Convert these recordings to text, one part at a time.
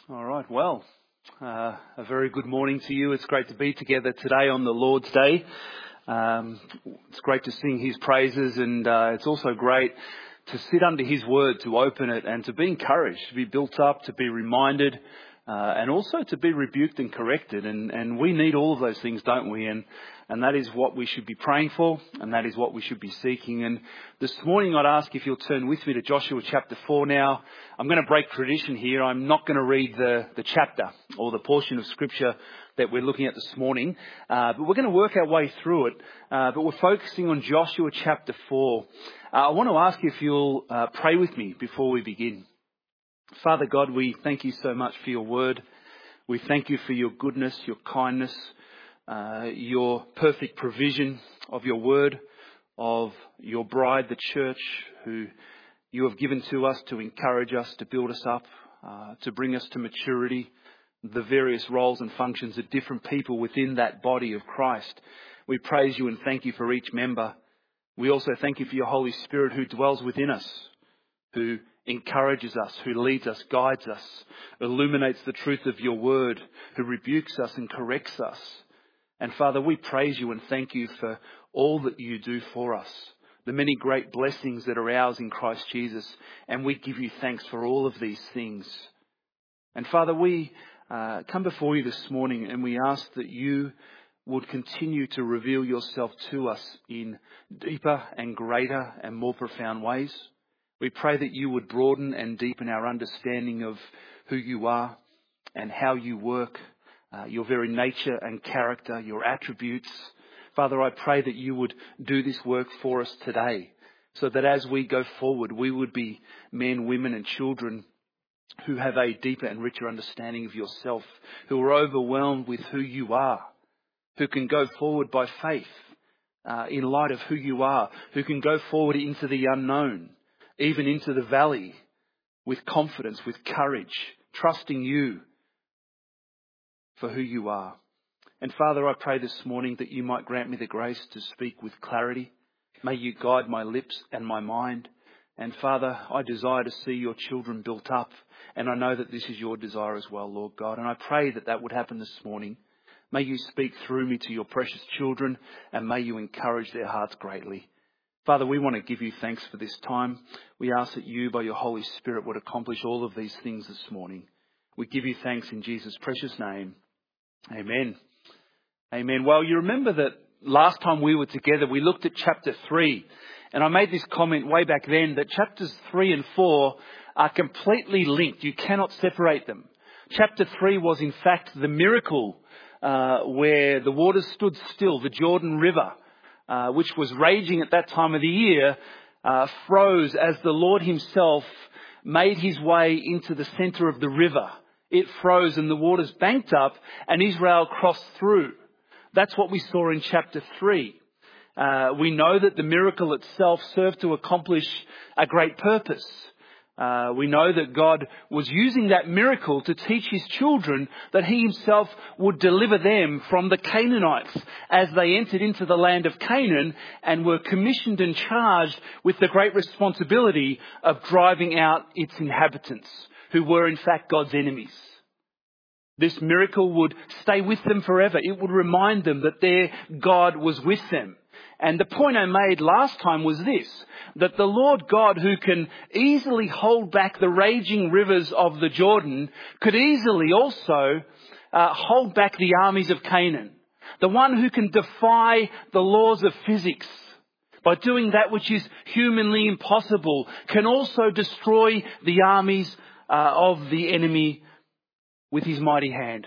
All right, well, a very good morning to you. It's great to be together today on the Lord's Day. It's great to sing His praises, and it's also great to sit under His Word, to open it and to be encouraged, to be built up, to be reminded, and also to be rebuked and corrected. And we need all of those things, don't we? And that is what we should be praying for, and that is what we should be seeking. And this morning I'd ask if you'll turn with me to Joshua chapter 4 now. I'm going to break tradition here. I'm not going to read the chapter or the portion of Scripture that we're looking at this morning, but we're going to work our way through it. But we're focusing on Joshua chapter 4. I want to ask you if you'll pray with me before we begin. Father God, we thank you so much for your word. We thank you for your goodness, your kindness, your perfect provision of your word, of your bride, the church, who you have given to us to encourage us, to build us up, to bring us to maturity, the various roles and functions of different people within that body of Christ. We praise you and thank you for each member. We also thank you for your Holy Spirit who dwells within us, who encourages us, who leads us, guides us, illuminates the truth of your word, who rebukes us and corrects us. And Father, we praise you and thank you for all that you do for us, the many great blessings that are ours in Christ Jesus. And we give you thanks for all of these things. And Father, we come before you this morning and we ask that you would continue to reveal yourself to us in deeper and greater and more profound ways. We pray that you would broaden and deepen our understanding of who you are and how you work, your very nature and character, your attributes. Father, I pray that you would do this work for us today, so that as we go forward, we would be men, women and children who have a deeper and richer understanding of yourself, who are overwhelmed with who you are, who can go forward by faith in light of who you are, who can go forward into the unknown, even into the valley, with confidence, with courage, trusting you for who you are. And Father, I pray this morning that you might grant me the grace to speak with clarity. May you guide my lips and my mind. And Father, I desire to see your children built up. And I know that this is your desire as well, Lord God. And I pray that that would happen this morning. May you speak through me to your precious children, and may you encourage their hearts greatly. Father, we want to give you thanks for this time. We ask that you, by your Holy Spirit, would accomplish all of these things this morning. We give you thanks in Jesus' precious name. Amen. Amen. Well, you remember that last time we were together, we looked at chapter 3. And I made this comment way back then that chapters 3 and 4 are completely linked. You cannot separate them. Chapter 3 was in fact the miracle where the waters stood still, the Jordan River, which was raging at that time of the year, froze as the Lord himself made his way into the centre of the river. It froze and the waters banked up and Israel crossed through. That's what we saw in chapter 3. We know that the miracle itself served to accomplish a great purpose. We know that God was using that miracle to teach his children that he himself would deliver them from the Canaanites as they entered into the land of Canaan and were commissioned and charged with the great responsibility of driving out its inhabitants, who were in fact God's enemies. This miracle would stay with them forever. It would remind them that their God was with them. And the point I made last time was this, that the Lord God, who can easily hold back the raging rivers of the Jordan, could easily also hold back the armies of Canaan. The one who can defy the laws of physics by doing that which is humanly impossible, can also destroy the armies of the enemy with his mighty hand.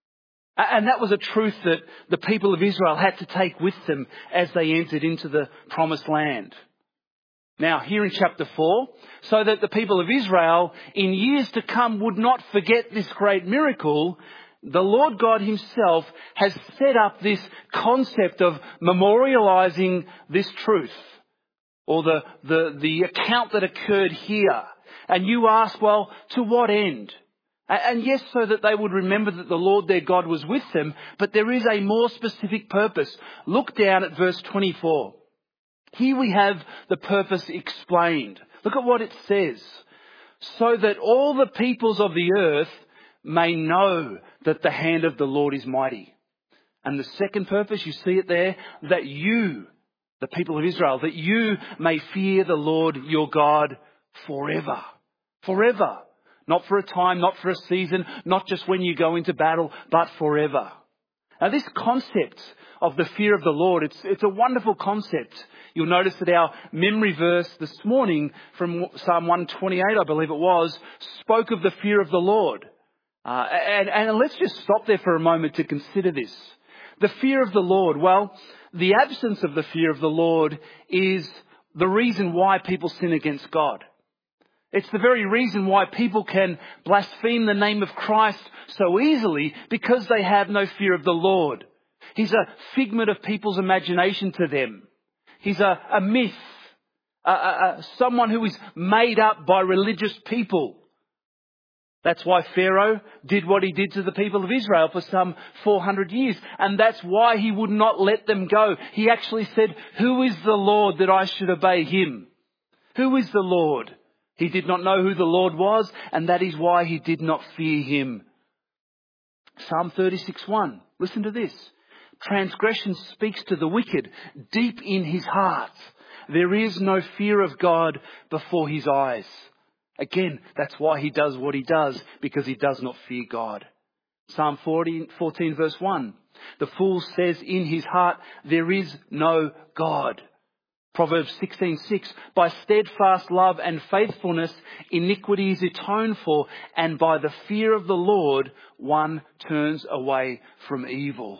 And that was a truth that the people of Israel had to take with them as they entered into the promised land. Now, here in chapter 4, so that the people of Israel in years to come would not forget this great miracle, the Lord God himself has set up this concept of memorializing this truth, or the account that occurred here. And you ask, well, to what end? And yes, so that they would remember that the Lord their God was with them, but there is a more specific purpose. Look down at verse 24. Here we have the purpose explained. Look at what it says. So that all the peoples of the earth may know that the hand of the Lord is mighty. And the second purpose, you see it there, that you, the people of Israel, that you may fear the Lord your God forever. Forever. Not for a time, not for a season, not just when you go into battle, but forever. Now this concept of the fear of the Lord, it's a wonderful concept. You'll notice that our memory verse this morning from Psalm 128, I believe it was, spoke of the fear of the Lord. And let's just stop there for a moment to consider this. The fear of the Lord, well, the absence of the fear of the Lord is the reason why people sin against God. It's the very reason why people can blaspheme the name of Christ so easily, because they have no fear of the Lord. He's a figment of people's imagination to them. He's a myth, someone who is made up by religious people. That's why Pharaoh did what he did to the people of Israel for some 400 years. And that's why he would not let them go. He actually said, "Who is the Lord that I should obey him?" Who is the Lord? He did not know who the Lord was, and that is why he did not fear him. Psalm 36:1. Listen to this. Transgression speaks to the wicked deep in his heart. There is no fear of God before his eyes. Again, that's why he does what he does, because he does not fear God. Psalm 14 verse 1. The fool says in his heart, there is no God. Proverbs 16:6. By steadfast love and faithfulness, iniquity is atoned for, and by the fear of the Lord, one turns away from evil.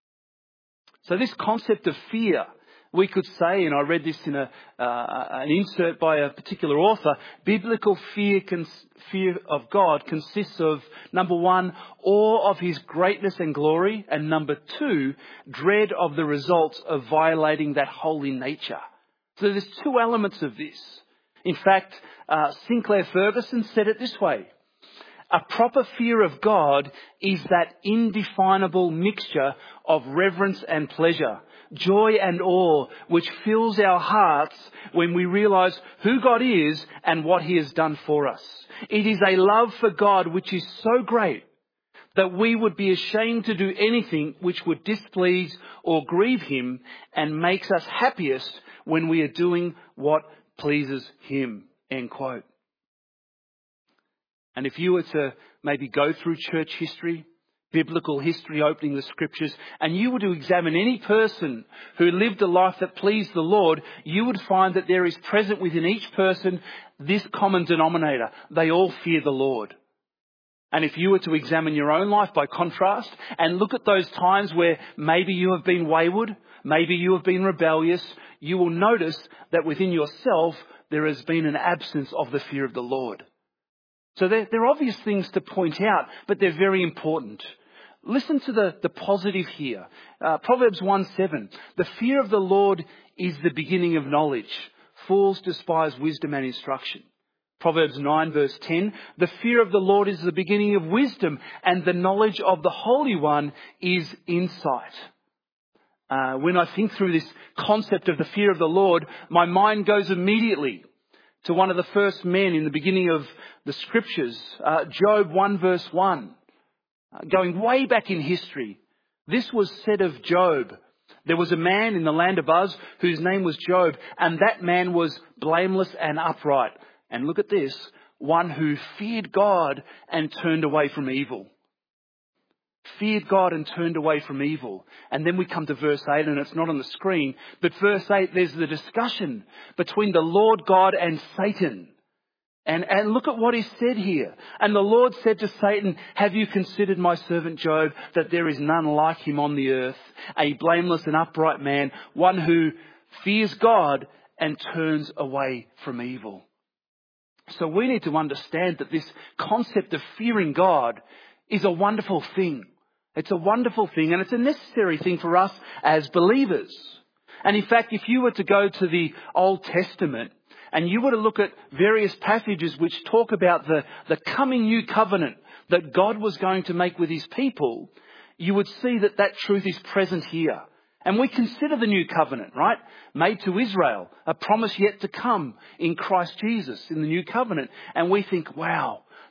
So this concept of fear, we could say, and I read this in an insert by a particular author, biblical fear of God consists of, number one, awe of his greatness and glory, and number two, dread of the results of violating that holy nature. So there's two elements of this. In fact, Sinclair Ferguson said it this way. A proper fear of God is that indefinable mixture of reverence and pleasure, joy and awe, which fills our hearts when we realize who God is and what he has done for us. It is a love for God which is so great that we would be ashamed to do anything which would displease or grieve him, and makes us happiest when we are doing what pleases him. End quote. And if you were to maybe go through church history, biblical history, opening the scriptures, and you were to examine any person who lived a life that pleased the Lord, you would find that there is present within each person this common denominator. They all fear the Lord. And if you were to examine your own life by contrast and look at those times where maybe you have been wayward, maybe you have been rebellious, you will notice that within yourself there has been an absence of the fear of the Lord. So they're obvious things to point out, but they're very important. Listen to the positive here. Proverbs 1:7. The fear of the Lord is the beginning of knowledge. Fools despise wisdom and instruction. Proverbs 9 verse 10. The fear of the Lord is the beginning of wisdom, and the knowledge of the Holy One is insight. When I think through this concept of the fear of the Lord, my mind goes immediately to one of the first men in the beginning of the scriptures, Job 1 verse 1. Going way back in history, this was said of Job. There was a man in the land of Uz whose name was Job, and that man was blameless and upright. And look at this, one who feared God and turned away from evil. Feared God and turned away from evil. And then we come to verse 8, and it's not on the screen, but verse 8, there's the discussion between the Lord God and Satan. And look at what is said here. And the Lord said to Satan, have you considered my servant Job, that there is none like him on the earth, a blameless and upright man, one who fears God and turns away from evil. So we need to understand that this concept of fearing God is a wonderful thing. It's a wonderful thing, and it's a necessary thing for us as believers. And in fact, if you were to go to the Old Testament and you were to look at various passages which talk about the coming new covenant that God was going to make with his people, you would see that that truth is present here. And we consider the new covenant, right? Made to Israel, a promise yet to come in Christ Jesus in the new covenant. And we think, wow,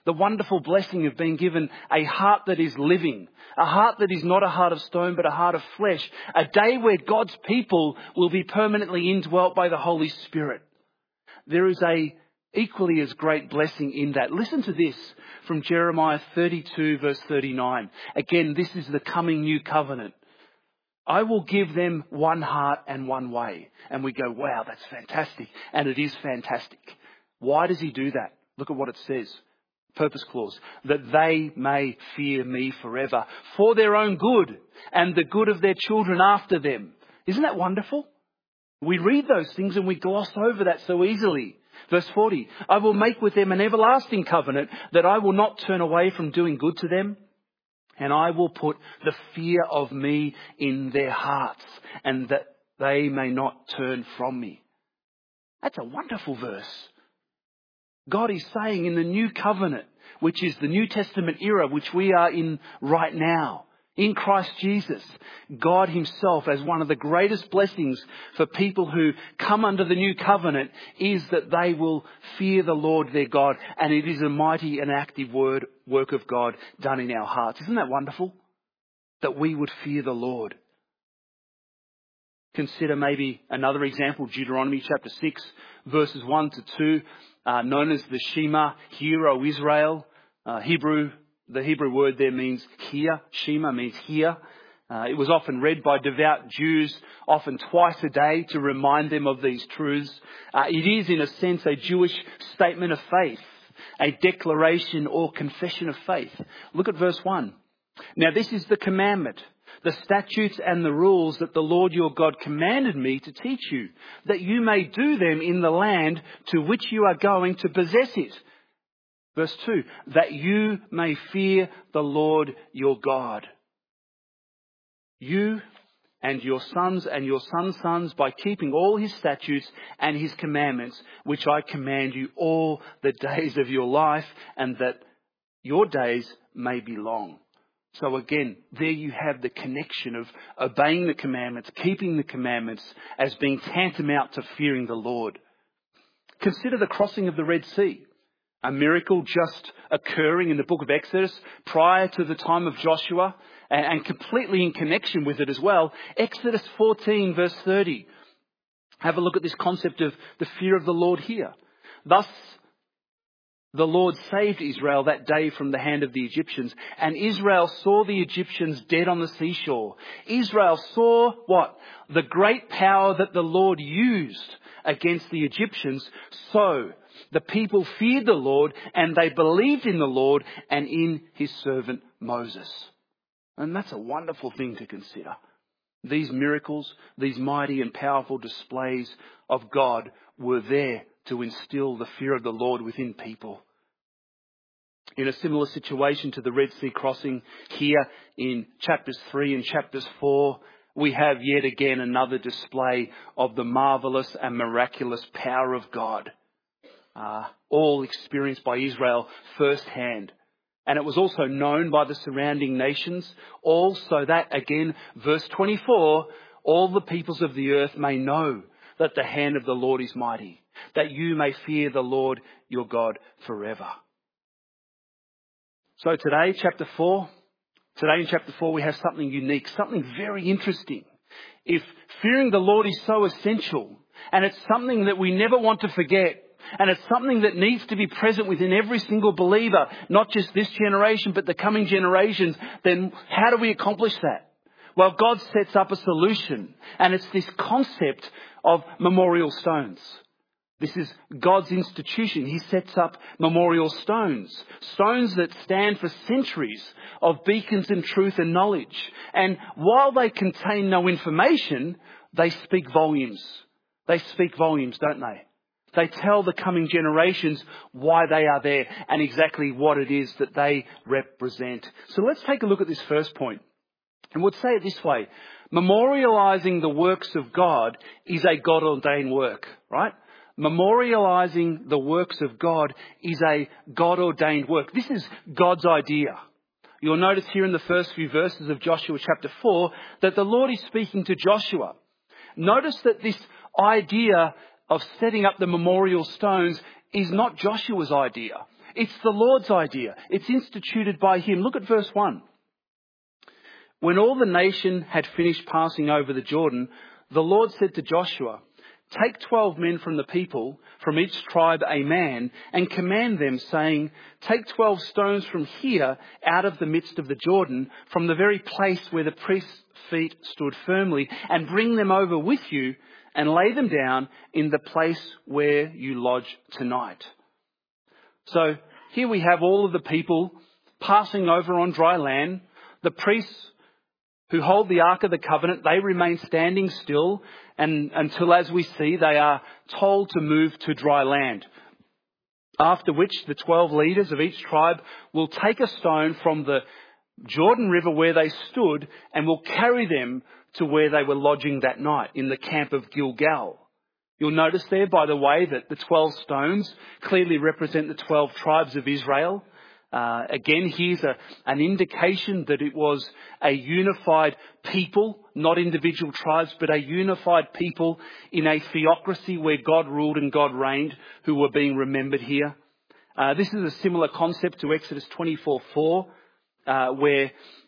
The wonderful blessing of being given a heart that is living, a heart that is not a heart of stone but a heart of flesh, a day where God's people will be permanently indwelt by the Holy Spirit. There is a equally as great blessing in that. Listen to this from Jeremiah 32 verse 39. Again, this is the coming new covenant. I will give them one heart and one way. And we go, wow, that's fantastic. And it is fantastic. Why does he do that? Look at what it says. Purpose clause. That they may fear me forever for their own good and the good of their children after them. Isn't that wonderful? We read those things and we gloss over that so easily. Verse 40. I will make with them an everlasting covenant that I will not turn away from doing good to them. And I will put the fear of me in their hearts and that they may not turn from me. That's a wonderful verse. God is saying in the new covenant, which is the New Testament era, which we are in right now, in Christ Jesus, God himself, as one of the greatest blessings for people who come under the new covenant, is that they will fear the Lord their God. And it is a mighty and active work of God done in our hearts. Isn't that wonderful? That we would fear the Lord. Consider maybe another example, Deuteronomy chapter 6, verses 1 to 2, known as the Shema, Hear, O Israel. The Hebrew word there means hear. Shema means hear. It was often read by devout Jews, often twice a day, to remind them of these truths. It is, in a sense, a Jewish statement of faith, a declaration or confession of faith. Look at verse 1. Now this is the commandment, the statutes and the rules that the Lord your God commanded me to teach you, that you may do them in the land to which you are going to possess it. Verse 2, that you may fear the Lord your God. You and your sons and your sons' sons, by keeping all his statutes and his commandments, which I command you all the days of your life, and that your days may be long. So again, there you have the connection of obeying the commandments, keeping the commandments as being tantamount to fearing the Lord. Consider the crossing of the Red Sea. A miracle just occurring in the book of Exodus prior to the time of Joshua and completely in connection with it as well. Exodus 14 verse 30. Have a look at this concept of the fear of the Lord here. Thus, the Lord saved Israel that day from the hand of the Egyptians, and Israel saw the Egyptians dead on the seashore. Israel saw what? The great power that the Lord used against the Egyptians. So the people feared the Lord, and they believed in the Lord and in his servant Moses. And that's a wonderful thing to consider. These miracles, these mighty and powerful displays of God were there to instill the fear of the Lord within people. In a similar situation to the Red Sea crossing, here in chapters 3 and chapters 4, we have yet again another display of the marvellous and miraculous power of God. All experienced by Israel firsthand. And it was also known by the surrounding nations, all so that, again, verse 24, all the peoples of the earth may know that the hand of the Lord is mighty, that you may fear the Lord your God forever. So today, in chapter 4, we have something unique, something very interesting. If fearing the Lord is so essential, and it's something that we never want to forget, and it's something that needs to be present within every single believer, not just this generation, but the coming generations, then how do we accomplish that? Well, God sets up a solution, and it's this concept of memorial stones. This is God's institution. He sets up memorial stones, stones that stand for centuries of beacons in truth and knowledge. And while they contain no information, they speak volumes. They speak volumes, don't they? They tell the coming generations why they are there and exactly what it is that they represent. So let's take a look at this first point. And we'll say it this way. Memorializing the works of God is a God-ordained work, right? Memorializing the works of God is a God-ordained work. This is God's idea. You'll notice here in the first few verses of Joshua chapter 4 that the Lord is speaking to Joshua. Notice that this idea of setting up the memorial stones is not Joshua's idea. It's the Lord's idea. It's instituted by him. Look at verse 1. When all the nation had finished passing over the Jordan, the Lord said to Joshua, "Take 12 men from the people, from each tribe a man, and command them, saying, 'Take 12 stones from here out of the midst of the Jordan, from the very place where the priest's feet stood firmly, and bring them over with you, and lay them down in the place where you lodge tonight.'" So here we have all of the people passing over on dry land. The priests who hold the Ark of the Covenant, they remain standing still and until, as we see, they are told to move to dry land. After which the 12 leaders of each tribe will take a stone from the Jordan River where they stood and will carry them to where they were lodging that night, in the camp of Gilgal. You'll notice there, by the way, that the 12 stones clearly represent the 12 tribes of Israel. Again, here's an indication that it was a unified people, not individual tribes, but a unified people in a theocracy where God ruled and God reigned, who were being remembered here. This is a similar concept to Exodus 24:4, where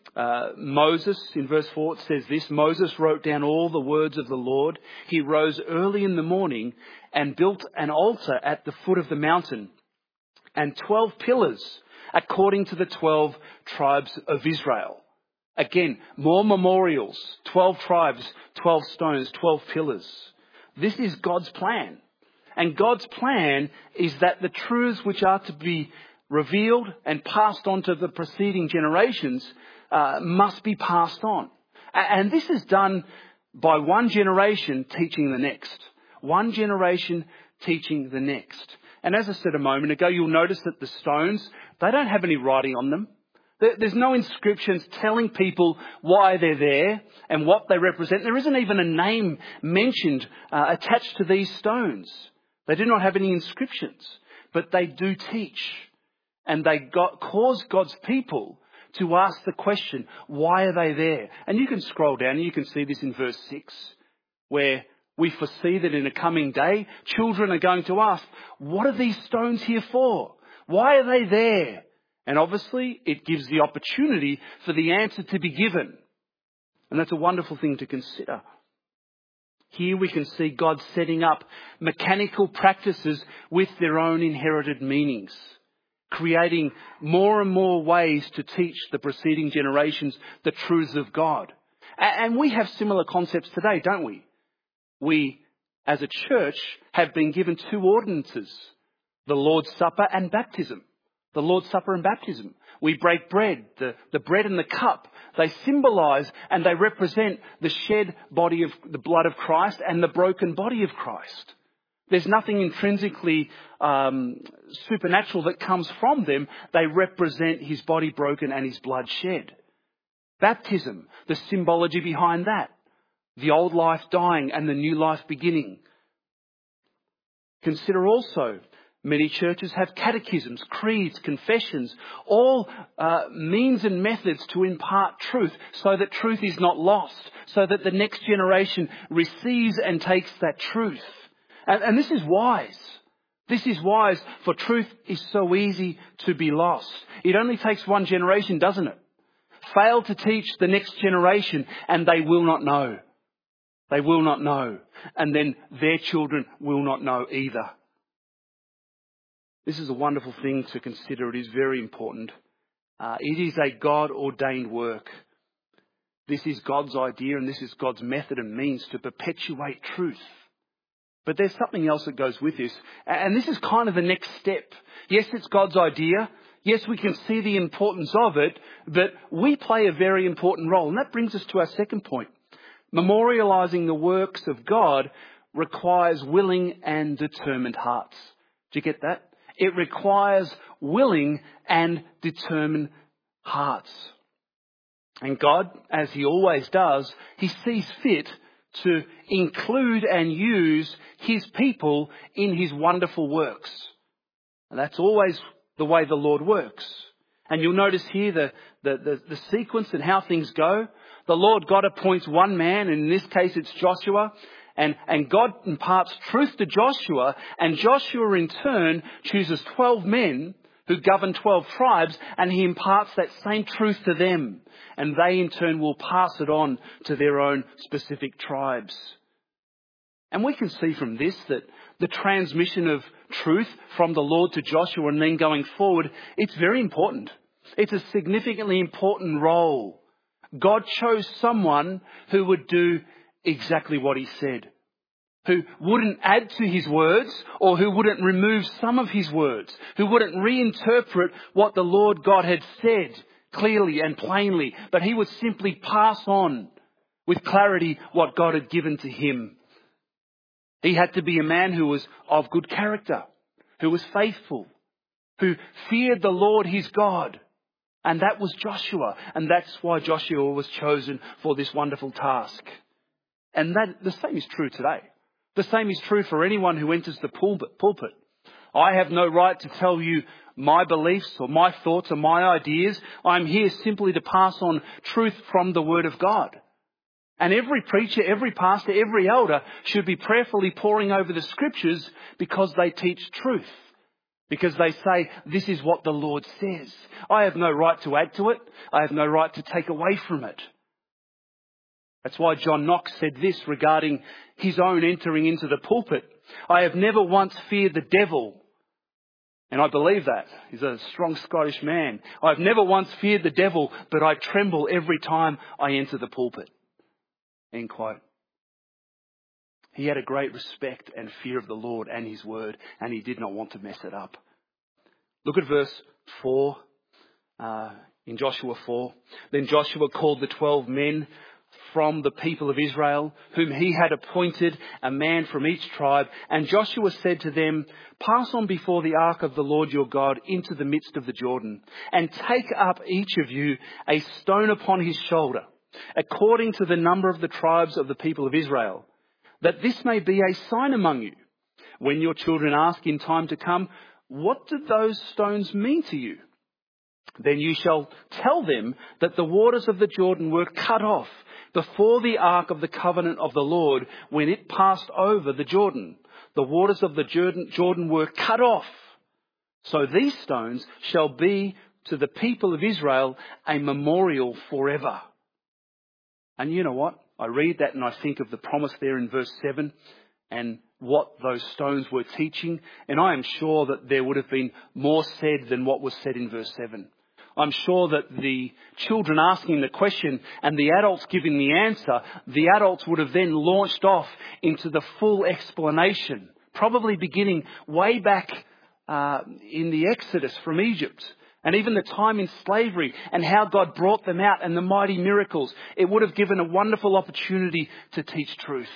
Moses, in verse 4, it says this: "Moses wrote down all the words of the Lord. He rose early in the morning and built an altar at the foot of the mountain, and 12 pillars according to the 12 tribes of Israel." Again, more memorials, 12 tribes, 12 stones, 12 pillars. This is God's plan. And God's plan is that the truths which are to be revealed and passed on to the preceding generations must be passed on. And this is done by one generation teaching the next. One generation teaching the next. And as I said a moment ago, you'll notice that the stones, they don't have any writing on them. There's no inscriptions telling people why they're there and what they represent. There isn't even a name mentioned attached to these stones. They do not have any inscriptions, but they do teach. And they cause God's people to ask the question, why are they there? And you can scroll down and you can see this in verse 6, where we foresee that in a coming day, children are going to ask, what are these stones here for? Why are they there? And obviously, it gives the opportunity for the answer to be given. And that's a wonderful thing to consider. Here we can see God setting up mechanical practices with their own inherited meanings, creating more and more ways to teach the preceding generations the truths of God. And we have similar concepts today, don't we? We, as a church, have been given two ordinances: the Lord's Supper and baptism. The Lord's Supper and baptism. We break bread. The bread and the cup, they symbolise and they represent the shed body of the blood of Christ and the broken body of Christ. There's nothing intrinsically supernatural that comes from them. They represent his body broken and his blood shed. Baptism, the symbology behind that. The old life dying and the new life beginning. Consider also, many churches have catechisms, creeds, confessions, all means and methods to impart truth so that truth is not lost, so that the next generation receives and takes that truth. And this is wise. This is wise, for truth is so easy to be lost. It only takes one generation, doesn't it? Fail to teach the next generation and they will not know. They will not know. And then their children will not know either. This is a wonderful thing to consider. It is very important. It is a God-ordained work. This is God's idea and this is God's method and means to perpetuate truth. But there's something else that goes with this. And this is kind of the next step. Yes, it's God's idea. Yes, we can see the importance of it, but we play a very important role. And that brings us to our second point. Memorialising the works of God requires willing and determined hearts. Do you get that? It requires willing and determined hearts. And God, as he always does, he sees fit to include and use his people in his wonderful works. And that's always the way the Lord works. And you'll notice here the sequence and how things go. The Lord God appoints one man, and in this case it's Joshua. And God imparts truth to Joshua, and Joshua in turn chooses 12 men who govern 12 tribes, and he imparts that same truth to them. And they in turn will pass it on to their own specific tribes. And we can see from this that the transmission of truth from the Lord to Joshua and then going forward, it's very important. It's a significantly important role. God chose someone who would do exactly what he said, who wouldn't add to his words or who wouldn't remove some of his words, who wouldn't reinterpret what the Lord God had said clearly and plainly, but he would simply pass on with clarity what God had given to him. He had to be a man who was of good character, who was faithful, who feared the Lord his God. And that was Joshua. And that's why Joshua was chosen for this wonderful task. And that the same is true today. The same is true for anyone who enters the pulpit. I have no right to tell you my beliefs or my thoughts or my ideas. I'm here simply to pass on truth from the Word of God. And every preacher, every pastor, every elder should be prayerfully poring over the Scriptures because they teach truth. Because they say, this is what the Lord says. I have no right to add to it. I have no right to take away from it. That's why John Knox said this regarding his own entering into the pulpit. I have never once feared the devil. And I believe that. He's a strong Scottish man. I have never once feared the devil, but I tremble every time I enter the pulpit. End quote. He had a great respect and fear of the Lord and his word, and he did not want to mess it up. Look at verse 4 in Joshua 4. Then Joshua called the 12 men from the people of Israel, whom he had appointed, a man from each tribe. And Joshua said to them, pass on before the ark of the Lord your God into the midst of the Jordan, and take up each of you a stone upon his shoulder, according to the number of the tribes of the people of Israel, that this may be a sign among you. When your children ask in time to come, what do those stones mean to you? Then you shall tell them that the waters of the Jordan were cut off before the ark of the covenant of the Lord when it passed over the Jordan. The waters of the Jordan were cut off. So these stones shall be to the people of Israel a memorial forever. And you know what? I read that and I think of the promise there in verse 7 and what those stones were teaching. And I am sure that there would have been more said than what was said in verse 7. I'm sure that the children asking the question and the adults giving the answer, the adults would have then launched off into the full explanation, probably beginning way back in the Exodus from Egypt. And even the time in slavery and how God brought them out and the mighty miracles. It would have given a wonderful opportunity to teach truth.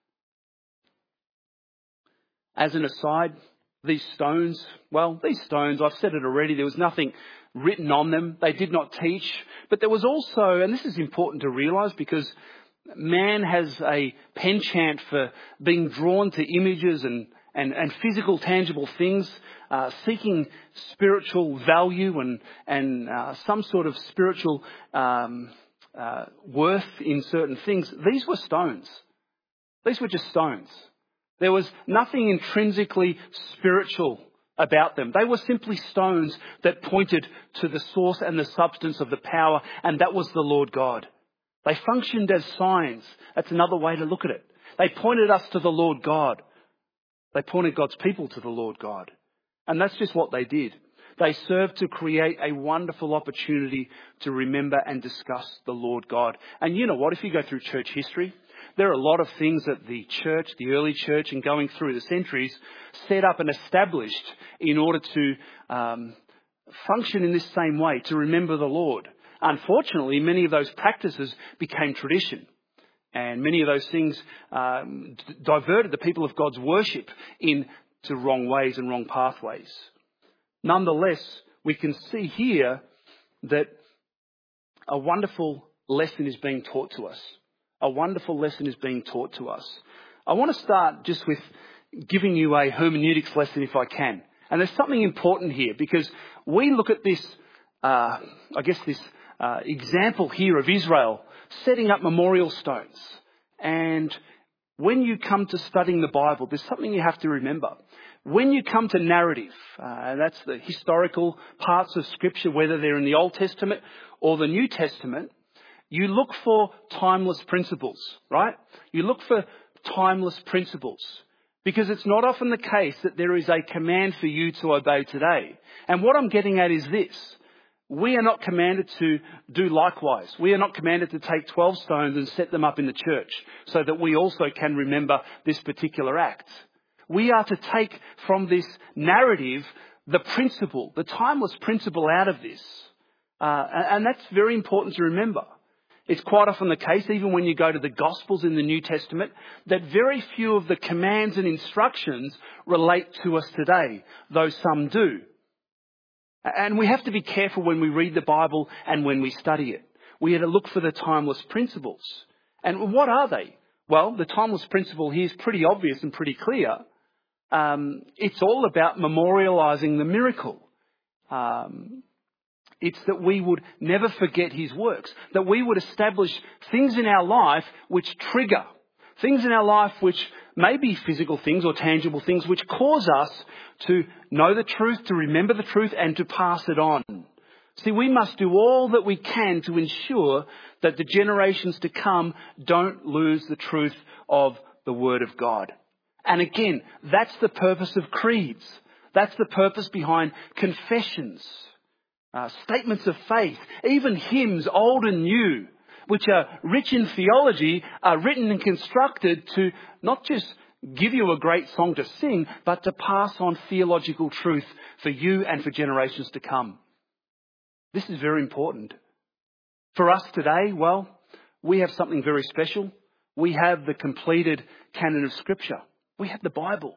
As an aside, these stones, I've said it already, there was nothing written on them. They did not teach. But there was also, and this is important to realise because man has a penchant for being drawn to images and physical, tangible things, seeking spiritual value and some sort of spiritual worth in certain things. These were stones. These were just stones. There was nothing intrinsically spiritual about them. They were simply stones that pointed to the source and the substance of the power, and that was the Lord God. They functioned as signs. That's another way to look at it. They pointed us to the Lord God. They pointed God's people to the Lord God. And that's just what they did. They served to create a wonderful opportunity to remember and discuss the Lord God. And you know what? If you go through church history, there are a lot of things that the church, the early church, and going through the centuries, set up and established in order to function in this same way, to remember the Lord. Unfortunately, many of those practices became tradition. And many of those things diverted the people of God's worship into wrong ways and wrong pathways. Nonetheless, we can see here that a wonderful lesson is being taught to us. A wonderful lesson is being taught to us. I want to start just with giving you a hermeneutics lesson if I can. And there's something important here because we look at this, this example here of Israel setting up memorial stones. And when you come to studying the Bible, there's something you have to remember. When you come to narrative, that's the historical parts of Scripture, whether they're in the Old Testament or the New Testament, you look for timeless principles, right? You look for timeless principles. Because it's not often the case that there is a command for you to obey today. And what I'm getting at is this. We are not commanded to do likewise. We are not commanded to take 12 stones and set them up in the church so that we also can remember this particular act. We are to take from this narrative the principle, the timeless principle out of this. And that's very important to remember. It's quite often the case, even when you go to the Gospels in the New Testament, that very few of the commands and instructions relate to us today, though some do. And we have to be careful when we read the Bible and when we study it. We have to look for the timeless principles. And what are they? Well, the timeless principle here is pretty obvious and pretty clear. It's all about memorialising the miracle. It's that we would never forget his works, that we would establish things in our life which trigger, things in our life which may be physical things or tangible things which cause us to know the truth, to remember the truth and to pass it on. See, we must do all that we can to ensure that the generations to come don't lose the truth of the Word of God. And again, that's the purpose of creeds. That's the purpose behind confessions. Statements of faith, even hymns, old and new, which are rich in theology, are written and constructed to not just give you a great song to sing, but to pass on theological truth for you and for generations to come. This is very important. For us today, well, we have something very special. We have the completed canon of Scripture. We have the Bible.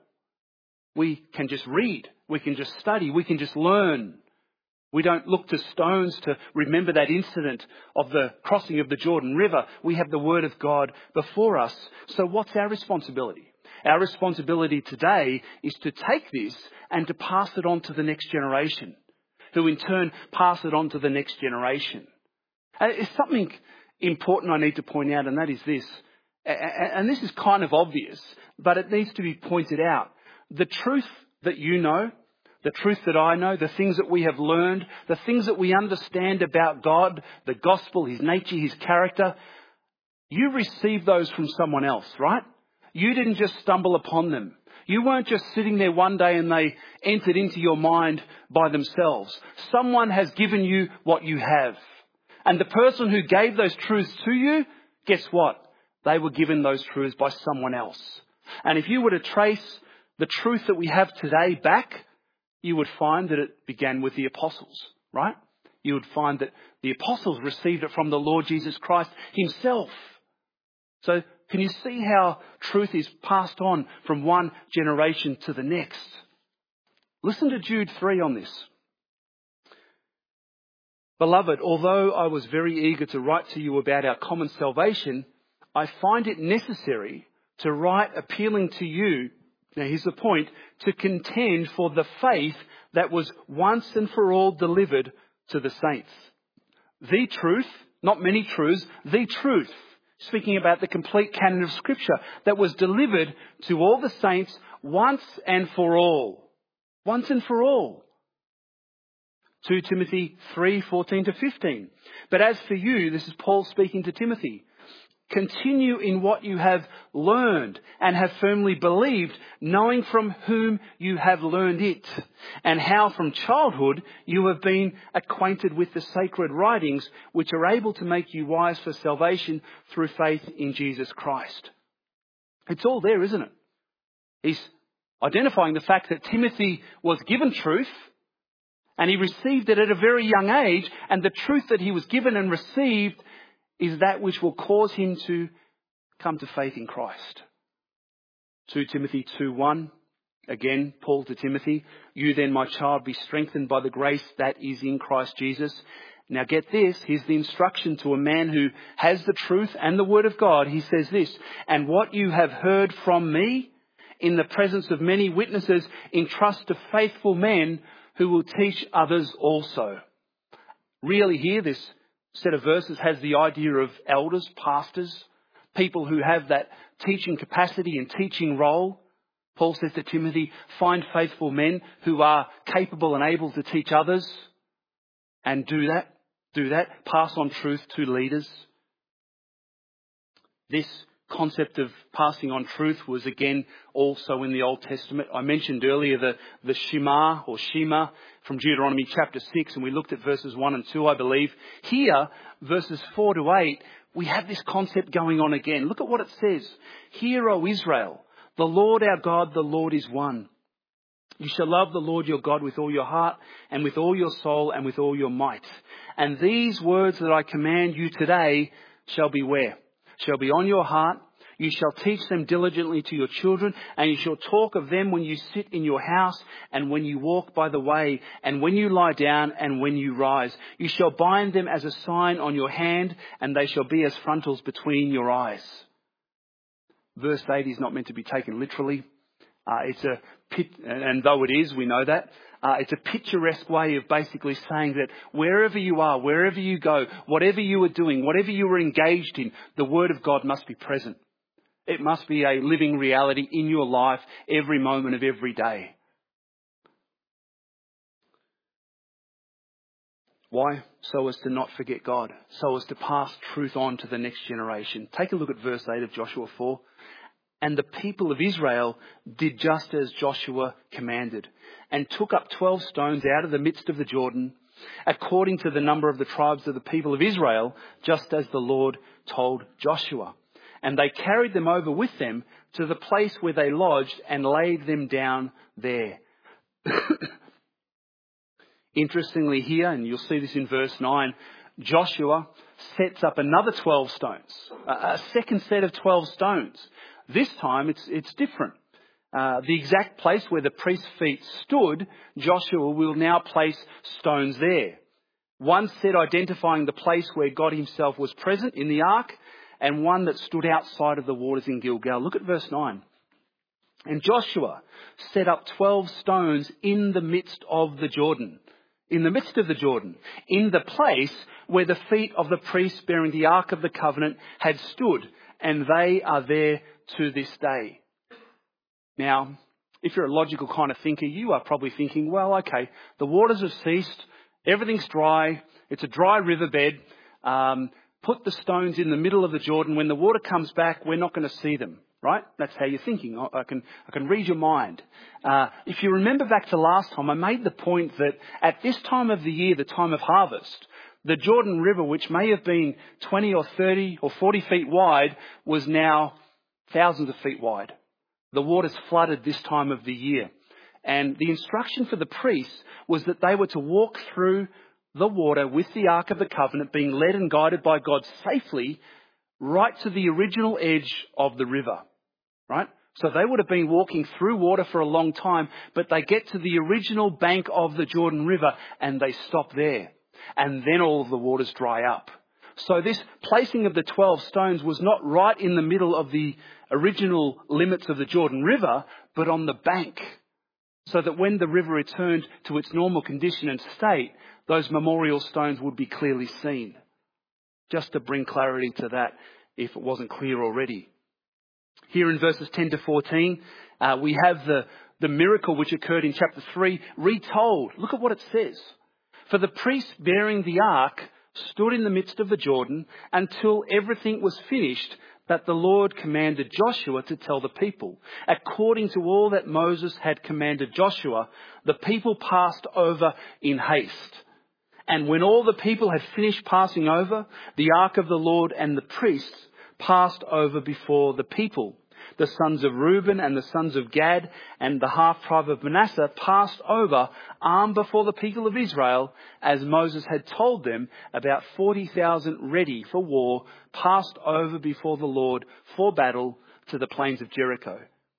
We can just read. We can just study. We can just learn. We don't look to stones to remember that incident of the crossing of the Jordan River. We have the Word of God before us. So what's our responsibility? Our responsibility today is to take this and to pass it on to the next generation, who in turn pass it on to the next generation. It's something important I need to point out, and that is this. And this is kind of obvious, but it needs to be pointed out. The truth that you know, the truth that I know, the things that we have learned, the things that we understand about God, the gospel, his nature, his character, you received those from someone else, right? You didn't just stumble upon them. You weren't just sitting there one day and they entered into your mind by themselves. Someone has given you what you have. And the person who gave those truths to you, guess what? They were given those truths by someone else. And if you were to trace the truth that we have today back, you would find that it began with the apostles, right? You would find that the apostles received it from the Lord Jesus Christ himself. So can you see how truth is passed on from one generation to the next? Listen to Jude 3 on this. Beloved, although I was very eager to write to you about our common salvation, I find it necessary to write appealing to you, now here's the point, to contend for the faith that was once and for all delivered to the saints. The truth, not many truths, the truth, speaking about the complete canon of Scripture that was delivered to all the saints once and for all. Once and for all. 2 Timothy 3:14-15. But as for you, this is Paul speaking to Timothy, continue in what you have learned and have firmly believed, knowing from whom you have learned it, and how from childhood you have been acquainted with the sacred writings, which are able to make you wise for salvation through faith in Jesus Christ. It's all there, isn't it? He's identifying the fact that Timothy was given truth, and he received it at a very young age, and the truth that he was given and received is that which will cause him to come to faith in Christ. 2 Timothy 2:1, again, Paul to Timothy, you then, my child, be strengthened by the grace that is in Christ Jesus. Now get this, here's the instruction to a man who has the truth and the word of God. He says this, and what you have heard from me in the presence of many witnesses, entrust to faithful men who will teach others also. Really here, this set of verses has the idea of elders, pastors, people who have that teaching capacity and teaching role. Paul says to Timothy, find faithful men who are capable and able to teach others, and do that, pass on truth to leaders. This concept of passing on truth was again also in the Old Testament. I mentioned earlier the Shema or Shema from Deuteronomy chapter 6, and we looked at verses 1 and 2, I believe. Here, verses 4 to 8, we have this concept going on again. Look at what it says. Hear, O Israel, the Lord our God, the Lord is one. You shall love the Lord your God with all your heart and with all your soul and with all your might. And these words that I command you today shall be where? Shall be on your heart. You shall teach them diligently to your children, and you shall talk of them when you sit in your house and when you walk by the way and when you lie down and when you rise. You shall bind them as a sign on your hand, and they shall be as frontals between your eyes. Verse 8 is not meant to be taken literally. And though it is, we know that. It's a picturesque way of basically saying that wherever you are, wherever you go, whatever you are doing, whatever you are engaged in, the Word of God must be present. It must be a living reality in your life every moment of every day. Why? So as to not forget God. So as to pass truth on to the next generation. Take a look at verse 8 of Joshua 4. And the people of Israel did just as Joshua commanded, and took up 12 stones out of the midst of the Jordan, according to the number of the tribes of the people of Israel, just as the Lord told Joshua. And they carried them over with them to the place where they lodged and laid them down there. Interestingly here, and you'll see this in verse 9, Joshua sets up another 12 stones, a second set of 12 stones. This time it's different. The exact place where the priest's feet stood, Joshua will now place stones there. One set identifying the place where God himself was present in the ark, and one that stood outside of the waters in Gilgal. Look at verse 9. And Joshua set up 12 stones in the midst of the Jordan. In the midst of the Jordan. In the place where the feet of the priests bearing the Ark of the Covenant had stood. And they are there to this day. Now, if you're a logical kind of thinker, you are probably thinking, well, okay, the waters have ceased. Everything's dry. It's a dry riverbed. Put the stones in the middle of the Jordan. When the water comes back, we're not going to see them. Right? That's how you're thinking. I can read your mind. If you remember back to last time, I made the point that at this time of the year, the time of harvest, the Jordan River, which may have been 20 or 30 or 40 feet wide, was now thousands of feet wide. The waters flooded this time of the year. And the instruction for the priests was that they were to walk through the water with the Ark of the Covenant, being led and guided by God safely right to the original edge of the river. Right? So they would have been walking through water for a long time, but they get to the original bank of the Jordan River and they stop there. And then all of the waters dry up. So this placing of the 12 stones was not right in the middle of the original limits of the Jordan River, but on the bank. So that when the river returned to its normal condition and state, those memorial stones would be clearly seen. Just to bring clarity to that, if it wasn't clear already. Here in verses 10 to 14, we have the miracle which occurred in chapter 3 retold. Look at what it says. For the priest bearing the ark stood in the midst of the Jordan until everything was finished that the Lord commanded Joshua to tell the people. According to all that Moses had commanded Joshua, the people passed over in haste. And when all the people had finished passing over, the ark of the Lord and the priests passed over before the people. The sons of Reuben and the sons of Gad and the half-tribe of Manasseh passed over armed before the people of Israel, as Moses had told them. About 40,000 ready for war passed over before the Lord for battle to the plains of Jericho.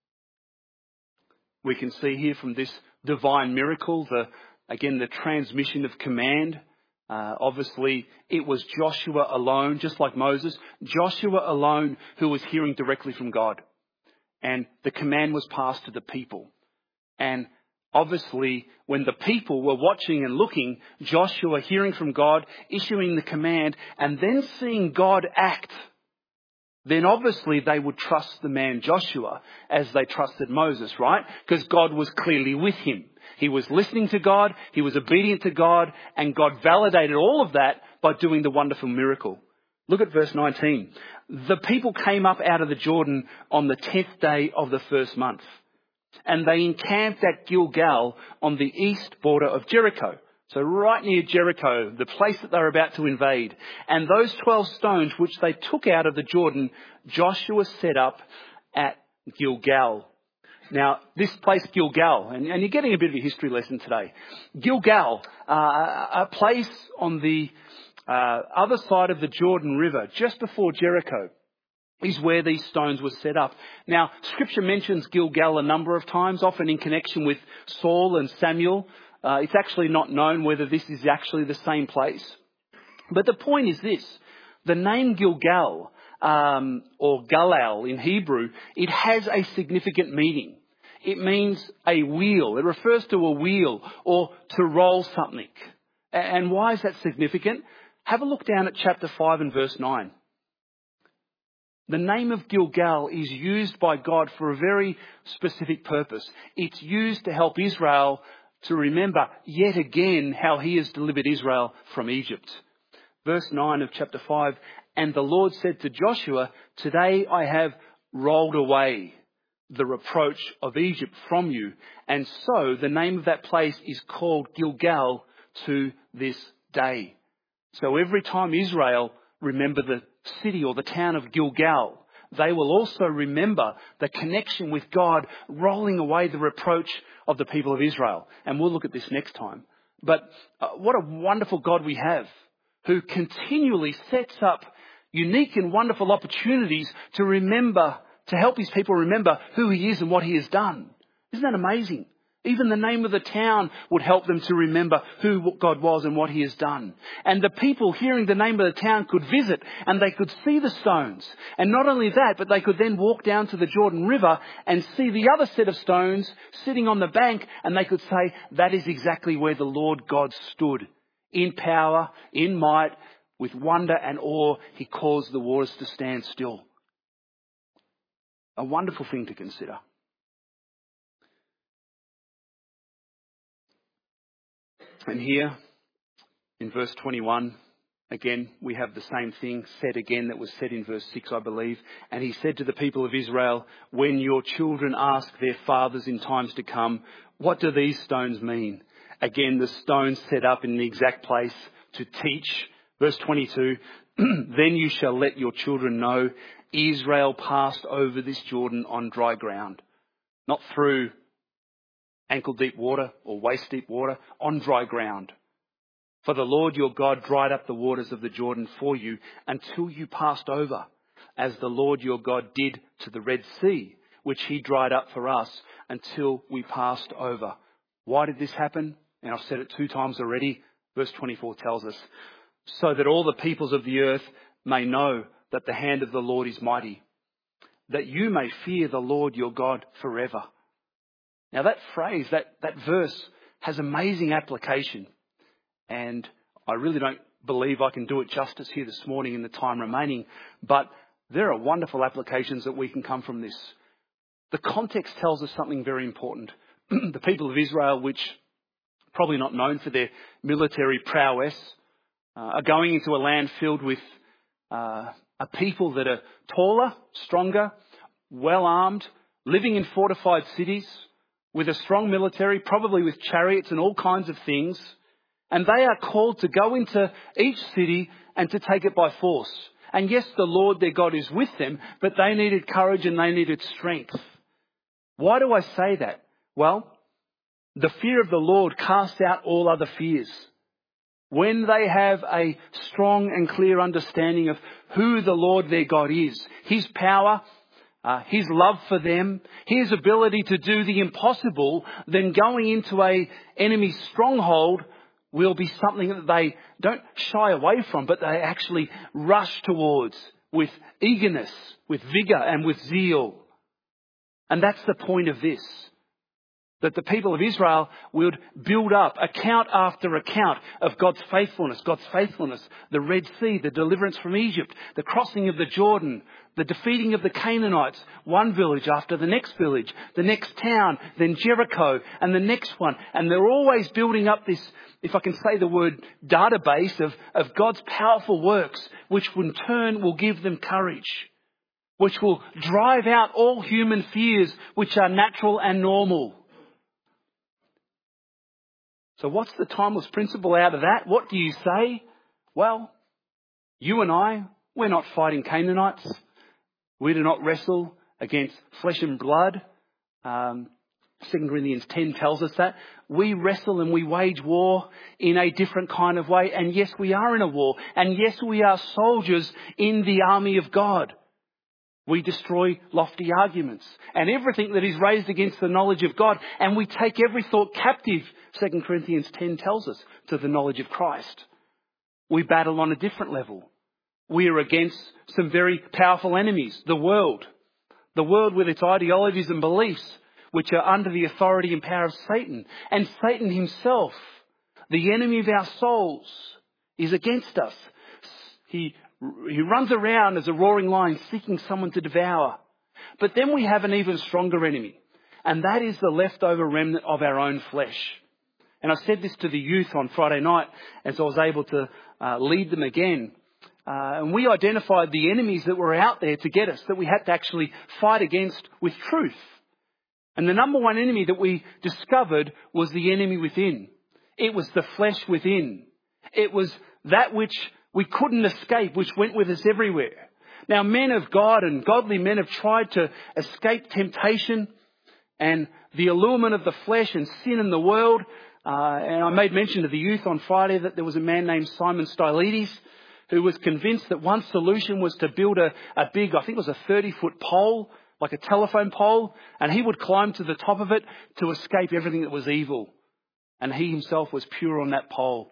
We can see here from this divine miracle, the transmission of command. Obviously, it was Joshua alone, just like Moses, Joshua alone who was hearing directly from God. And the command was passed to the people. And obviously, when the people were watching and looking, Joshua hearing from God, issuing the command, and then seeing God act then obviously they would trust the man Joshua as they trusted Moses, right? Because God was clearly with him. He was listening to God, he was obedient to God, and God validated all of that by doing the wonderful miracle. Look at verse 19. The people came up out of the Jordan on the 10th day of the first month, and they encamped at Gilgal on the east border of Jericho. So right near Jericho, the place that they're about to invade. And those 12 stones which they took out of the Jordan, Joshua set up at Gilgal. Now, this place, Gilgal, and you're getting a bit of a history lesson today. Gilgal, a place on the other side of the Jordan River, just before Jericho, is where these stones were set up. Now, Scripture mentions Gilgal a number of times, often in connection with Saul and Samuel. It's actually not known whether this is actually the same place. But the point is this. The name Gilgal, or Galal in Hebrew, it has a significant meaning. It means a wheel. It refers to a wheel or to roll something. And why is that significant? Have a look down at chapter 5 and verse 9. The name of Gilgal is used by God for a very specific purpose. It's used to help Israel to remember yet again how he has delivered Israel from Egypt. Verse 9 of chapter 5, and the Lord said to Joshua, today I have rolled away the reproach of Egypt from you. And so the name of that place is called Gilgal to this day. So every time Israel remember the city or the town of Gilgal, they will also remember the connection with God rolling away the reproach of the people of Israel. And we'll look at this next time. But what a wonderful God we have, who continually sets up unique and wonderful opportunities to remember, to help his people remember who he is and what he has done. Isn't that amazing? Even the name of the town would help them to remember who God was and what he has done. And the people hearing the name of the town could visit and they could see the stones. And not only that, but they could then walk down to the Jordan River and see the other set of stones sitting on the bank, and they could say, that is exactly where the Lord God stood. In power, in might, with wonder and awe, he caused the waters to stand still. A wonderful thing to consider. And here, in verse 21, again, we have the same thing said again that was said in verse 6, I believe. And he said to the people of Israel, when your children ask their fathers in times to come, what do these stones mean? Again, the stones set up in the exact place to teach. Verse 22, then you shall let your children know Israel passed over this Jordan on dry ground, not through ankle-deep water or waist-deep water, on dry ground. For the Lord your God dried up the waters of the Jordan for you until you passed over, as the Lord your God did to the Red Sea, which he dried up for us until we passed over. Why did this happen? And I've said it 2 times already. Verse 24 tells us, so that all the peoples of the earth may know that the hand of the Lord is mighty, that you may fear the Lord your God forever. Now that phrase, that verse has amazing application. And I really don't believe I can do it justice here this morning in the time remaining. But there are wonderful applications that we can come from this. The context tells us something very important. The people of Israel, which probably not known for their military prowess, are going into a land filled with a people that are taller, stronger, well-armed, living in fortified cities, with a strong military, probably with chariots and all kinds of things. And they are called to go into each city and to take it by force. And yes, the Lord their God is with them, but they needed courage and they needed strength. Why do I say that? Well, the fear of the Lord casts out all other fears. When they have a strong and clear understanding of who the Lord their God is, his power, his love for them, his ability to do the impossible, then going into an enemy stronghold will be something that they don't shy away from, but they actually rush towards with eagerness, with vigour and with zeal. And that's the point of this. that the people of Israel would build up account after account of God's faithfulness, the Red Sea, the deliverance from Egypt, the crossing of the Jordan, the defeating of the Canaanites, one village after the next village, the next town, then Jericho, and the next one. And they're always building up this, if I can say the word, database of God's powerful works, which in turn will give them courage, which will drive out all human fears, which are natural and normal. So what's the timeless principle out of that? What do you say? Well, you and I, we're not fighting Canaanites. We do not wrestle against flesh and blood. 2 Corinthians 10 tells us that. We wrestle and we wage war in a different kind of way. And yes, we are in a war. And yes, we are soldiers in the army of God. We destroy lofty arguments and everything that is raised against the knowledge of God. And we take every thought captive, 2 Corinthians 10 tells us, to the knowledge of Christ. We battle on a different level. We are against some very powerful enemies, the world with its ideologies and beliefs, which are under the authority and power of Satan. And Satan himself, the enemy of our souls, is against us. He runs around as a roaring lion seeking someone to devour. But then we have an even stronger enemy, and that is the leftover remnant of our own flesh. And I said this to the youth on Friday night as I was able to lead them again. And we identified the enemies that were out there to get us, that we had to actually fight against with truth. And the number one enemy that we discovered was the enemy within. It was the flesh within. It was that which we couldn't escape, which went with us everywhere. Now, men of God and godly men have tried to escape temptation and the allurement of the flesh and sin in the world. And I made mention to the youth on Friday that there was a man named Simon Stylites who was convinced that one solution was to build a big, I think it was a 30-foot pole, like a telephone pole, and he would climb to the top of it to escape everything that was evil. And he himself was pure on that pole.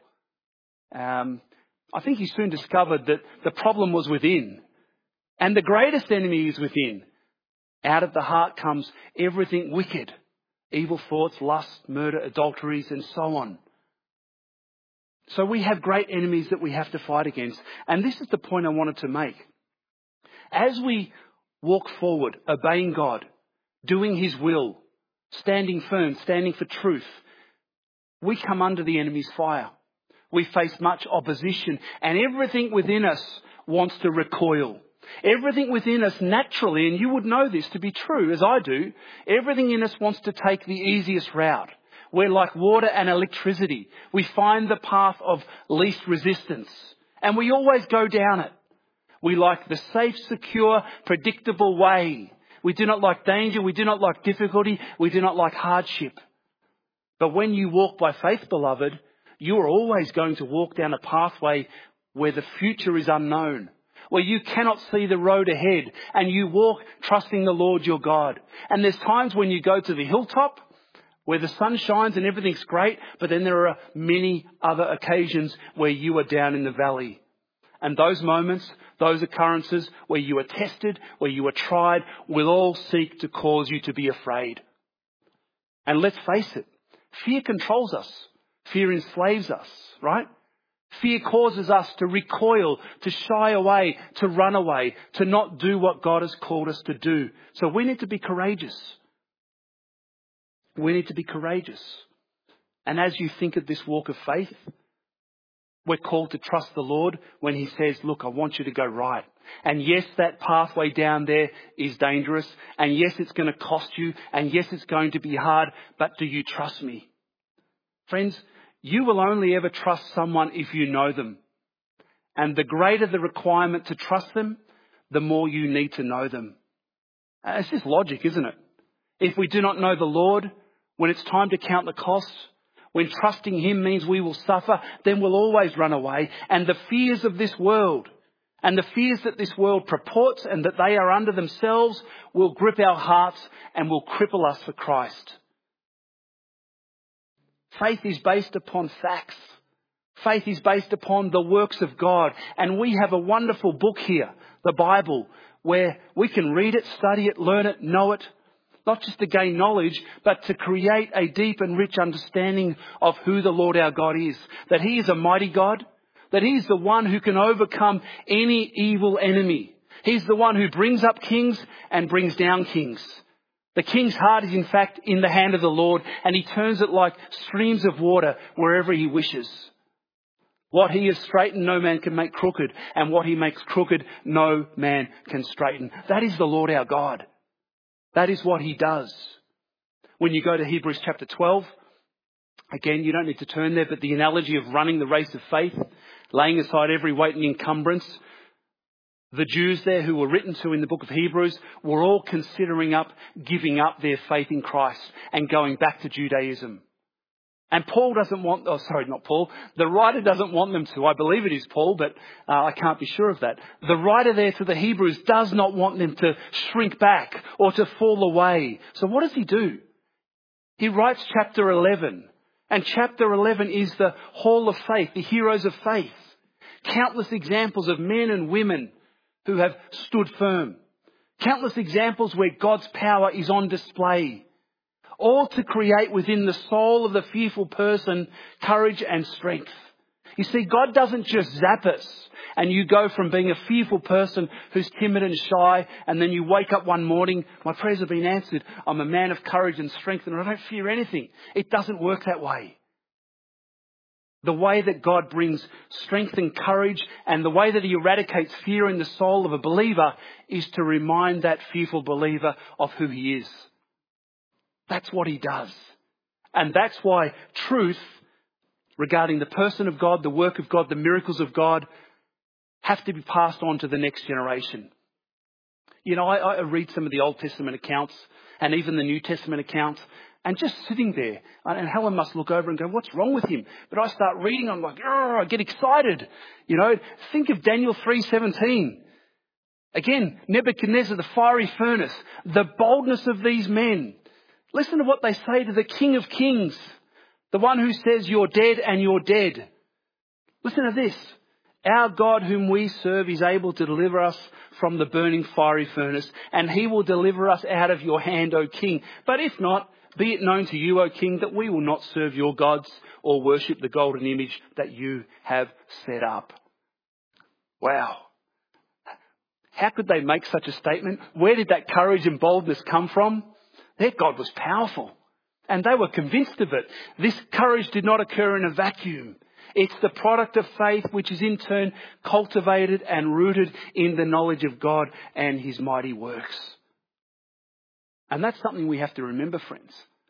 I think he soon discovered that the problem was within. And the greatest enemy is within. Out of the heart comes everything wicked. Evil thoughts, lust, murder, adulteries, and so on. So we have great enemies that we have to fight against. And this is the point I wanted to make. As we walk forward, obeying God, doing his will, standing firm, standing for truth, we come under the enemy's fire. We face much opposition, and everything within us wants to recoil. Everything within us naturally, and you would know this to be true, as I do, everything in us wants to take the easiest route. We're like water and electricity. We find the path of least resistance, and we always go down it. We like the safe, secure, predictable way. We do not like danger. We do not like difficulty. We do not like hardship. But when you walk by faith, beloved, you are always going to walk down a pathway where the future is unknown, where you cannot see the road ahead, and you walk trusting the Lord your God. And there's times when you go to the hilltop where the sun shines and everything's great, but then there are many other occasions where you are down in the valley. And those moments, those occurrences where you are tested, where you are tried, will all seek to cause you to be afraid. And let's face it, fear controls us. Fear enslaves us, right? Fear causes us to recoil, to shy away, to run away, to not do what God has called us to do. So we need to be courageous. We need to be courageous. And as you think of this walk of faith, we're called to trust the Lord when he says, look, I want you to go right. And yes, that pathway down there is dangerous. And yes, it's going to cost you. And yes, it's going to be hard. But do you trust me? Friends, you will only ever trust someone if you know them. And the greater the requirement to trust them, the more you need to know them. It's just logic, isn't it? If we do not know the Lord, when it's time to count the cost, when trusting him means we will suffer, then we'll always run away. And the fears of this world and the fears that this world purports and that they are under themselves will grip our hearts and will cripple us for Christ. Faith is based upon facts. Faith is based upon the works of God. And we have a wonderful book here, the Bible, where we can read it, study it, learn it, know it. Not just to gain knowledge, but to create a deep and rich understanding of who the Lord our God is. That He is a mighty God. That He is the one who can overcome any evil enemy. He's the one who brings up kings and brings down kings. The king's heart is in fact in the hand of the Lord, and He turns it like streams of water wherever He wishes. What He has straightened, no man can make crooked. And what He makes crooked, no man can straighten. That is the Lord our God. That is what He does. When you go to Hebrews chapter 12, again, you don't need to turn there, but the analogy of running the race of faith, laying aside every weight and encumbrance, the Jews there who were written to in the book of Hebrews were all considering giving up their faith in Christ and going back to Judaism. And Paul doesn't want, the writer doesn't want them to. I believe it is Paul, but I can't be sure of that. The writer there to the Hebrews does not want them to shrink back or to fall away. So what does he do? He writes chapter 11. And chapter 11 is the hall of faith, the heroes of faith. Countless examples of men and women who have stood firm. Countless examples where God's power is on display. All to create within the soul of the fearful person courage and strength. You see, God doesn't just zap us and you go from being a fearful person who's timid and shy, and then you wake up one morning, my prayers have been answered, I'm a man of courage and strength and I don't fear anything. It doesn't work that way. The way that God brings strength and courage and the way that He eradicates fear in the soul of a believer is to remind that fearful believer of who He is. That's what He does. And that's why truth regarding the person of God, the work of God, the miracles of God have to be passed on to the next generation. You know, I read some of the Old Testament accounts and even the New Testament accounts, and just sitting there, and Helen must look over and go, what's wrong with him? But I start reading, I'm like, I get excited. You know, think of Daniel 3:17. Again, Nebuchadnezzar, the fiery furnace, the boldness of these men. Listen to what they say to the King of Kings, the one who says, you're dead and you're dead. Listen to this. Our God whom we serve is able to deliver us from the burning fiery furnace, and He will deliver us out of your hand, O King. But if not, be it known to you, O King, that we will not serve your gods or worship the golden image that you have set up. Wow. How could they make such a statement? Where did that courage and boldness come from? Their God was powerful, and they were convinced of it. This courage did not occur in a vacuum. It's the product of faith, which is in turn cultivated and rooted in the knowledge of God and His mighty works. And that's something we have to remember, friends.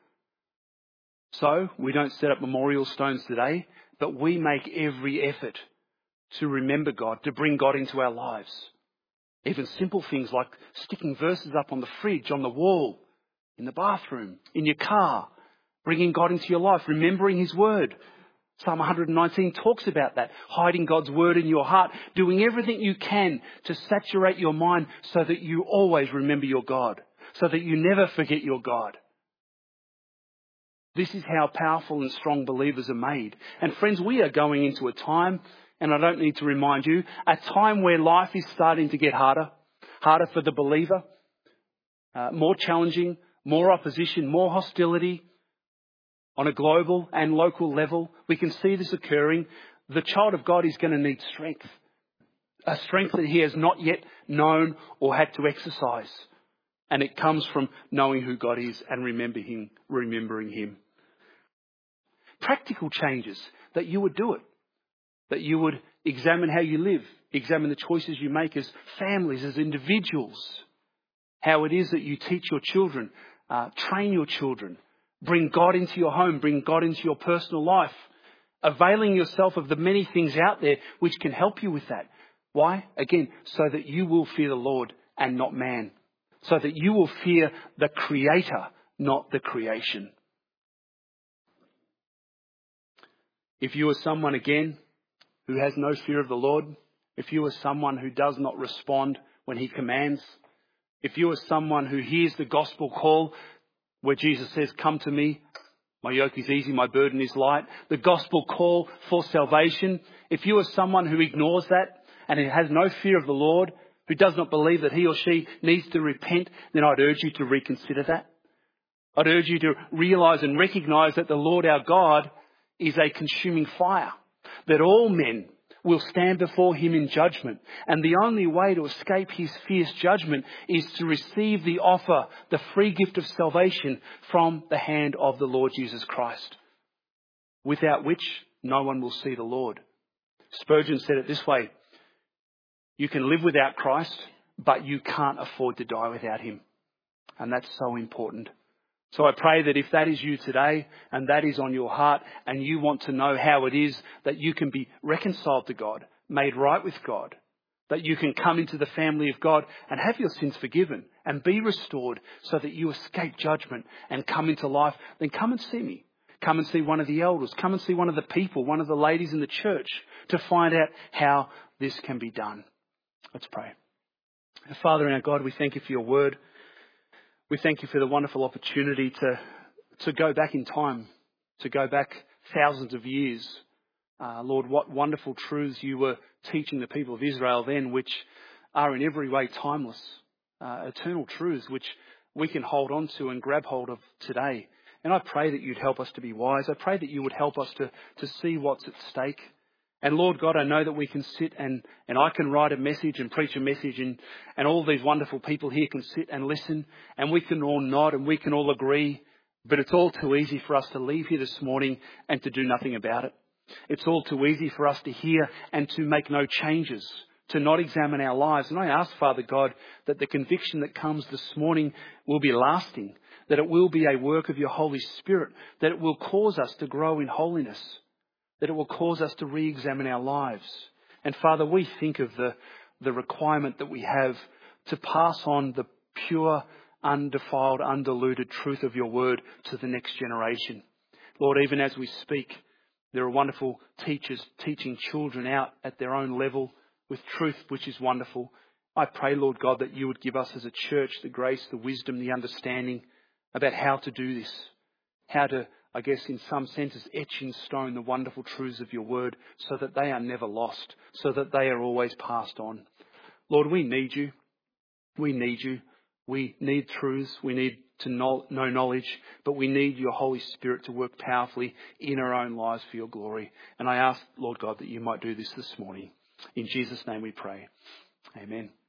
So we don't set up memorial stones today, but we make every effort to remember God, to bring God into our lives. Even simple things like sticking verses up on the fridge, on the wall, in the bathroom, in your car, bringing God into your life, remembering His word. Psalm 119 talks about that, hiding God's word in your heart, doing everything you can to saturate your mind so that you always remember your God, so that you never forget your God. This is how powerful and strong believers are made. And friends, we are going into a time, and I don't need to remind you, a time where life is starting to get harder for the believer, more challenging, more opposition, more hostility on a global and local level. We can see this occurring. The child of God is going to need strength, a strength that he has not yet known or had to exercise. And it comes from knowing who God is and remembering Him. Practical changes, that you would do it, that you would examine how you live, examine the choices you make as families, as individuals, how it is that you teach your children, train your children, bring God into your home, bring God into your personal life, availing yourself of the many things out there which can help you with that. Why? Again, so that you will fear the Lord and not man. So that you will fear the Creator, not the creation. If you are someone, again, who has no fear of the Lord, if you are someone who does not respond when He commands, if you are someone who hears the gospel call where Jesus says, come to me, my yoke is easy, my burden is light, the gospel call for salvation, if you are someone who ignores that and who has no fear of the Lord, who does not believe that he or she needs to repent, then I'd urge you to reconsider that. I'd urge you to realise and recognise that the Lord our God is a consuming fire, that all men will stand before him in judgment. And the only way to escape his fierce judgment is to receive the offer, the free gift of salvation from the hand of the Lord Jesus Christ, without which no one will see the Lord. Spurgeon said it this way: you can live without Christ, but you can't afford to die without him. And that's so important. So I pray that if that is you today and that is on your heart and you want to know how it is that you can be reconciled to God, made right with God, that you can come into the family of God and have your sins forgiven and be restored so that you escape judgment and come into life, then come and see me. Come and see one of the elders. Come and see one of the people, one of the ladies in the church, to find out how this can be done. Let's pray. Father and our God, we thank you for your word. We thank you for the wonderful opportunity to go back in time, to go back thousands of years. Lord, what wonderful truths you were teaching the people of Israel then, which are in every way timeless, eternal truths which we can hold on to and grab hold of today. And I pray that you'd help us to be wise. I pray that you would help us to see what's at stake. And Lord God, I know that we can sit and I can write a message and preach a message and all these wonderful people here can sit and listen and we can all nod and we can all agree. But it's all too easy for us to leave here this morning and to do nothing about it. It's all too easy for us to hear and to make no changes, to not examine our lives. And I ask, Father God, that the conviction that comes this morning will be lasting, that it will be a work of your Holy Spirit, that it will cause us to grow in holiness, that it will cause us to re-examine our lives. And Father, we think of the requirement that we have to pass on the pure, undefiled, undiluted truth of your word to the next generation. Lord, even as we speak, there are wonderful teachers teaching children out at their own level with truth, which is wonderful. I pray, Lord God, that you would give us as a church the grace, the wisdom, the understanding about how to do this, how to, I guess, in some senses, etch in stone the wonderful truths of your word so that they are never lost, so that they are always passed on. Lord, we need you. We need you. We need truths. We need to know knowledge, but we need your Holy Spirit to work powerfully in our own lives for your glory. And I ask, Lord God, that you might do this morning. In Jesus' name we pray. Amen.